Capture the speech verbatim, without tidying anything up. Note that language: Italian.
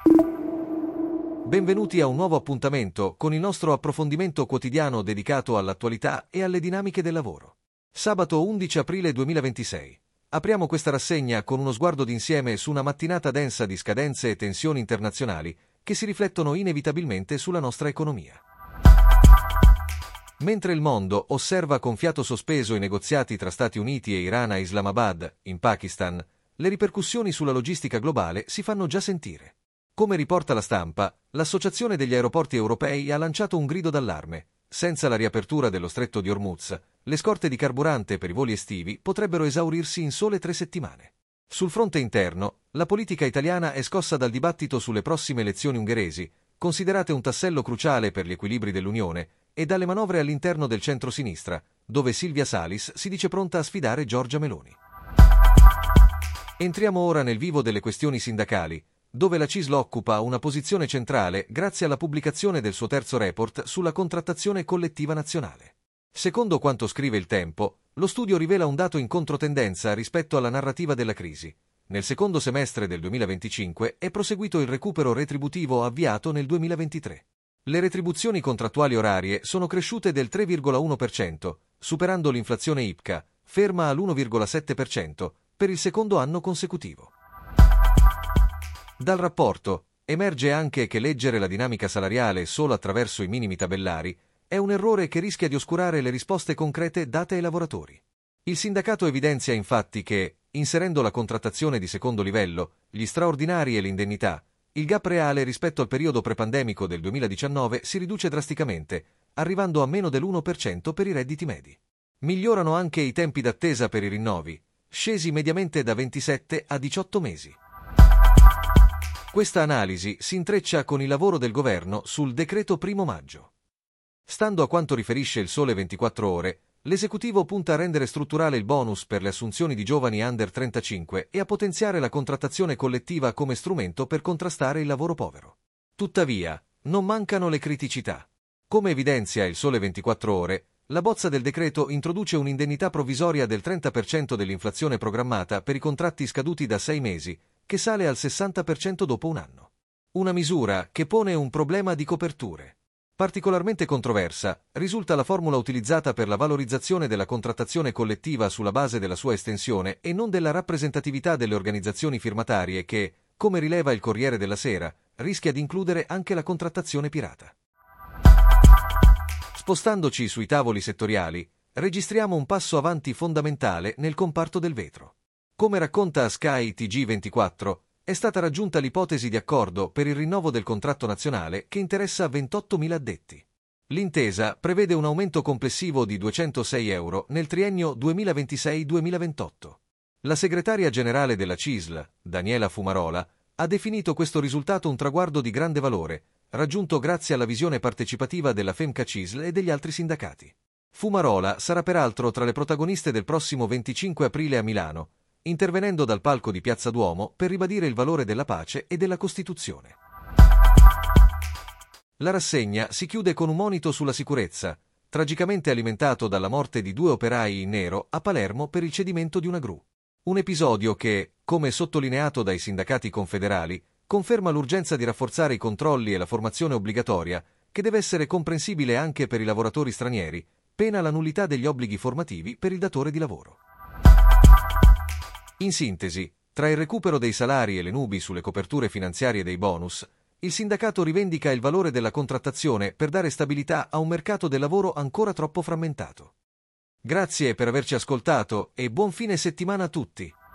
Benvenuti a un nuovo appuntamento con il nostro approfondimento quotidiano dedicato all'attualità e alle dinamiche del lavoro. Sabato undici aprile duemilaventisei. Apriamo questa rassegna con uno sguardo d'insieme su una mattinata densa di scadenze e tensioni internazionali che si riflettono inevitabilmente sulla nostra economia. Mentre il mondo osserva con fiato sospeso i negoziati tra Stati Uniti e Iran a Islamabad, in Pakistan, le ripercussioni sulla logistica globale si fanno già sentire. Come riporta la stampa, l'Associazione degli aeroporti europei ha lanciato un grido d'allarme. Senza la riapertura dello stretto di Hormuz, le scorte di carburante per i voli estivi potrebbero esaurirsi in sole tre settimane. Sul fronte interno, la politica italiana è scossa dal dibattito sulle prossime elezioni ungheresi, considerate un tassello cruciale per gli equilibri dell'Unione, e dalle manovre all'interno del centro-sinistra, dove Silvia Salis si dice pronta a sfidare Giorgia Meloni. Entriamo ora nel vivo delle questioni sindacali, dove la C I S L occupa una posizione centrale grazie alla pubblicazione del suo terzo report sulla contrattazione collettiva nazionale. Secondo quanto scrive Il Tempo, lo studio rivela un dato in controtendenza rispetto alla narrativa della crisi. Nel secondo semestre del duemilaventicinque è proseguito il recupero retributivo avviato nel duemilaventitré. Le retribuzioni contrattuali orarie sono cresciute del tre virgola uno per cento, superando l'inflazione I P C A, ferma all'uno virgola sette per cento, per il secondo anno consecutivo. Dal rapporto emerge anche che leggere la dinamica salariale solo attraverso i minimi tabellari è un errore che rischia di oscurare le risposte concrete date ai lavoratori. Il sindacato evidenzia infatti che, inserendo la contrattazione di secondo livello, gli straordinari e l'indennità, il gap reale rispetto al periodo prepandemico del duemiladiciannove si riduce drasticamente, arrivando a meno dell'uno per cento per i redditi medi. Migliorano anche i tempi d'attesa per i rinnovi, scesi mediamente da ventisette a diciotto mesi. Questa analisi si intreccia con il lavoro del governo sul decreto primo maggio. Stando a quanto riferisce il Sole ventiquattro Ore, l'esecutivo punta a rendere strutturale il bonus per le assunzioni di giovani under trentacinque e a potenziare la contrattazione collettiva come strumento per contrastare il lavoro povero. Tuttavia, non mancano le criticità. Come evidenzia il Sole ventiquattro Ore, la bozza del decreto introduce un'indennità provvisoria del trenta per cento dell'inflazione programmata per i contratti scaduti da sei mesi, che sale al sessanta per cento dopo un anno. Una misura che pone un problema di coperture. Particolarmente controversa risulta la formula utilizzata per la valorizzazione della contrattazione collettiva sulla base della sua estensione e non della rappresentatività delle organizzazioni firmatarie che, come rileva il Corriere della Sera, rischia di includere anche la contrattazione pirata. Spostandoci sui tavoli settoriali, registriamo un passo avanti fondamentale nel comparto del vetro. Come racconta Sky T G ventiquattro, è stata raggiunta l'ipotesi di accordo per il rinnovo del contratto nazionale che interessa ventottomila addetti. L'intesa prevede un aumento complessivo di duecentosei euro nel triennio duemilaventisei duemilaventotto. La segretaria generale della C I S L, Daniela Fumarola, ha definito questo risultato un traguardo di grande valore, raggiunto grazie alla visione partecipativa della FEMCA C I S L e degli altri sindacati. Fumarola sarà peraltro tra le protagoniste del prossimo venticinque aprile a Milano, intervenendo dal palco di Piazza Duomo per ribadire il valore della pace e della Costituzione. La rassegna si chiude con un monito sulla sicurezza, tragicamente alimentato dalla morte di due operai in nero a Palermo per il cedimento di una gru. Un episodio che, come sottolineato dai sindacati confederali, conferma l'urgenza di rafforzare i controlli e la formazione obbligatoria, che deve essere comprensibile anche per i lavoratori stranieri, pena la nullità degli obblighi formativi per il datore di lavoro. In sintesi, tra il recupero dei salari e le nubi sulle coperture finanziarie dei bonus, il sindacato rivendica il valore della contrattazione per dare stabilità a un mercato del lavoro ancora troppo frammentato. Grazie per averci ascoltato e buon fine settimana a tutti!